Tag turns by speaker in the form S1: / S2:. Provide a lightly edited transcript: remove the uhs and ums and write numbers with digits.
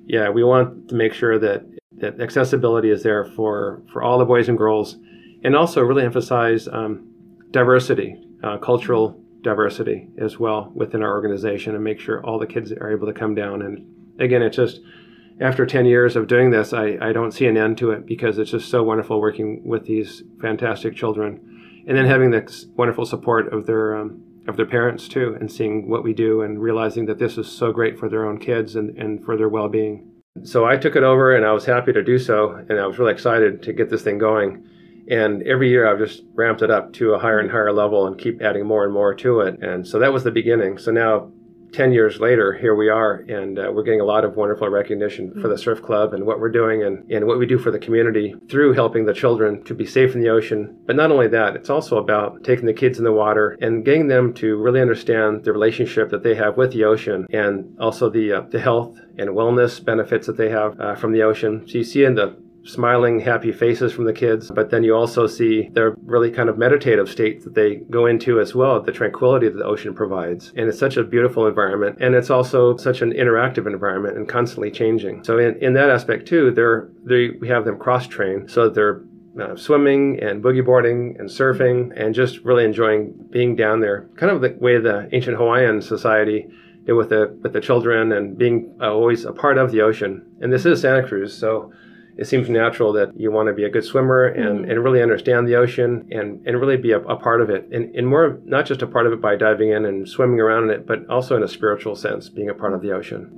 S1: yeah, we want to make sure that accessibility is there for all the boys and girls, and also really emphasize diversity, cultural diversity as well within our organization, and make sure all the kids are able to come down. And again, it's just, after 10 years of doing this, I don't see an end to it, because it's just so wonderful working with these fantastic children, and then having the wonderful support of their parents too, and seeing what we do and realizing that this is so great for their own kids and for their well-being. So I took it over, and I was happy to do so, and I was really excited to get this thing going. And every year I've just ramped it up to a higher and higher level and keep adding more and more to it. And so that was the beginning. So now, 10 years later, here we are, and we're getting a lot of wonderful recognition for the Surf Club and what we're doing and what we do for the community through helping the children to be safe in the ocean. But not only that, it's also about taking the kids in the water and getting them to really understand the relationship that they have with the ocean, and also the health and wellness benefits that they have from the ocean. So you see in the smiling, happy faces from the kids, but then you also see their really kind of meditative state that they go into as well, the tranquility that the ocean provides. And it's such a beautiful environment, and it's also such an interactive environment and constantly changing. So in that aspect too, we have them cross-trained, so that they're swimming and boogie boarding and surfing and just really enjoying being down there, kind of the way the ancient Hawaiian society did with the children, and being always a part of the ocean. And this is Santa Cruz, so it seems natural that you want to be a good swimmer and really understand the ocean and really be a part of it. And more, not just a part of it by diving in and swimming around in it, but also in a spiritual sense, being a part of the ocean.